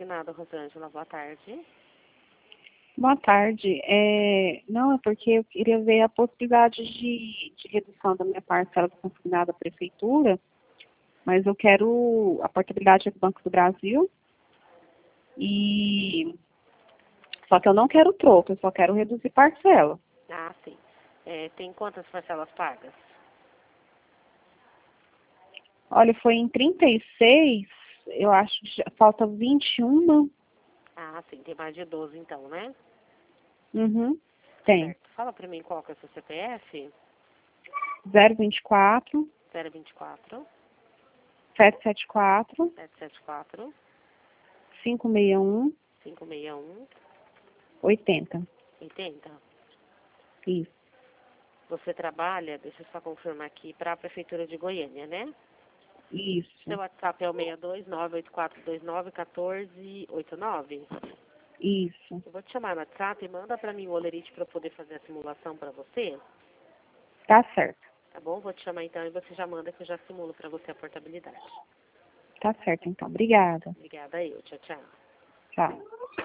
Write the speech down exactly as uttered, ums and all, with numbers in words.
consignado, Rosângela. Boa tarde. Boa tarde. É, não, é porque eu queria ver a possibilidade de, de redução da minha parcela consignada à prefeitura, mas eu quero a portabilidade do Banco do Brasil, e só que eu não quero troco, eu só quero reduzir parcela. Ah, sim. É, tem quantas parcelas pagas? Olha, foi em trinta e seis, eu acho que já falta vinte e um. Ah, sim. Tem mais de doze, então, né? Uhum, tem. Certo. Fala pra mim qual que é o seu C P F. zero vinte e quatro, zero vinte e quatro, sete sete quatro, sete sete quatro, cinco seis um, cinco seis um, oitenta. oitenta. Isso. Você trabalha, deixa eu só confirmar aqui, para a Prefeitura de Goiânia, né? Isso. Seu WhatsApp é o seis dois nove oito quatro dois nove um quatro oito nove. Isso. Eu vou te chamar no WhatsApp e manda para mim o Olerite para eu poder fazer a simulação para você. Tá certo. Tá bom? Vou te chamar então e você já manda que eu já simulo para você a portabilidade. Tá certo, então. Obrigada. Obrigada eu. Tchau, tchau. Tchau.